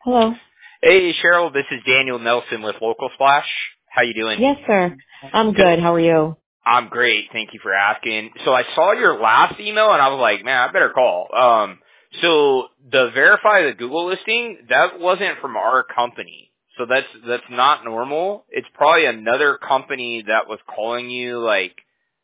Hello. Hey, Cheryl, this is Daniel Nelson with Local Splash. How you doing? Yes, sir. I'm Good. good. How are you? I'm great. Thank you for asking. So I saw your last email and I was like, man, I better call. So the verify the Google listing, that wasn't from our company. So that's not normal. It's probably another company that was calling you like,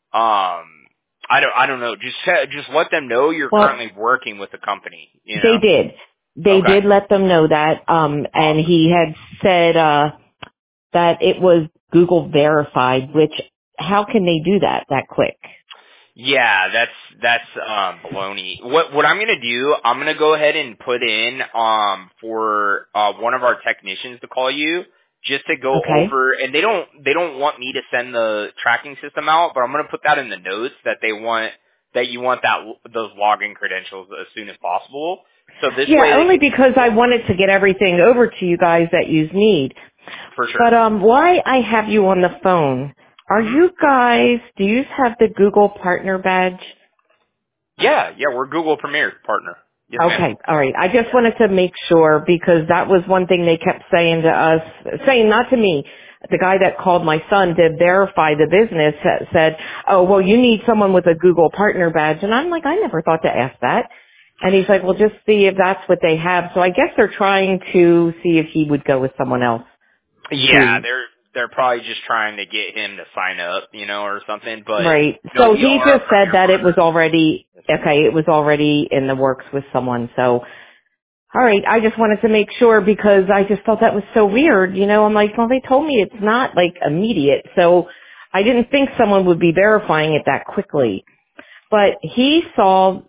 I don't know. Just let them know you're Well, currently working with the company, you they know? did. They Okay. did let them know that. And Awesome. he had said that it was Google verified. Which, how can they do that quick? Yeah, that's baloney. What I'm gonna do, I'm gonna go ahead and put in for one of our technicians to call you just to go Okay. over, and they don't want me to send the tracking system out, but I'm gonna put that in the notes that you want those login credentials as soon as possible. So this Yeah, way they only can, because I wanted to get everything over to you guys that you need. for sure. But why I have you on the phone? Are hmm you guys? Do you have the Google Partner Badge? Yeah, we're Google Premier partner. Yes, ma'am. Okay, all right. I just wanted to make sure because that was one thing they kept saying to us, saying not to me. The guy that called my son to verify the business said, oh, well, you need someone with a Google Partner Badge. And I'm like, I never thought to ask that. And he's like, well, just see if that's what they have. So I guess they're trying to see if he would go with someone else Yeah, too. they're probably just trying to get him to sign up, or something. But Right. no, So we he are a just said premier that it was partner. already, Yes, ma'am. okay, it was already in the works with someone. So all right, I just wanted to make sure because I just thought that was so weird. I'm like, well, they told me it's not like immediate, so I didn't think someone would be verifying it that quickly. But he saw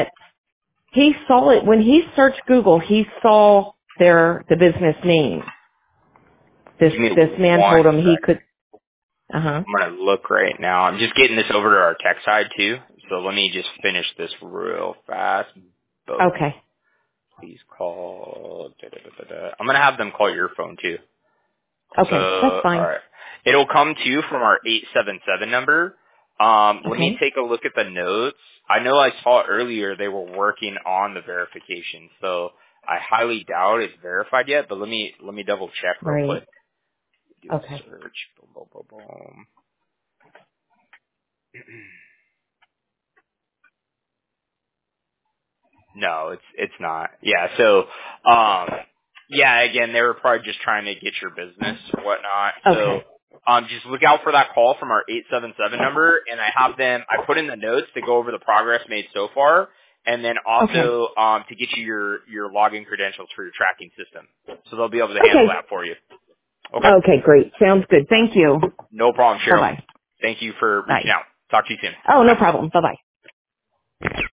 it when he searched Google. He saw the business name. This Give me this man one told him he sec. could. Uh huh. I'm gonna look right now. I'm just getting this over to our tech side too. So let me just finish this real fast. Boom. Okay. Please call. I'm gonna have them call your phone too. So, Okay, that's all fine. right. It'll come to you from our 877 number. Let me Okay. take a look at the notes. I know I saw earlier they were working on the verification, so I highly doubt it's verified yet, but let me double check real Right. quick. Do a Okay. search. Boom, boom, boom, boom. No, it's not. Yeah, so yeah, again, they were probably just trying to get your business or whatnot. So Okay. just look out for that call from our 877 number, and I put in the notes to go over the progress made so far, and then Okay. also to get you your login credentials for your tracking system. So they'll be able to handle Okay. that for you. Okay? Okay. Great. Sounds good. Thank you. No problem, Bye Cheryl. bye. Thank you for reaching Bye. out. Talk to you soon. Oh, no Bye. problem. Bye bye.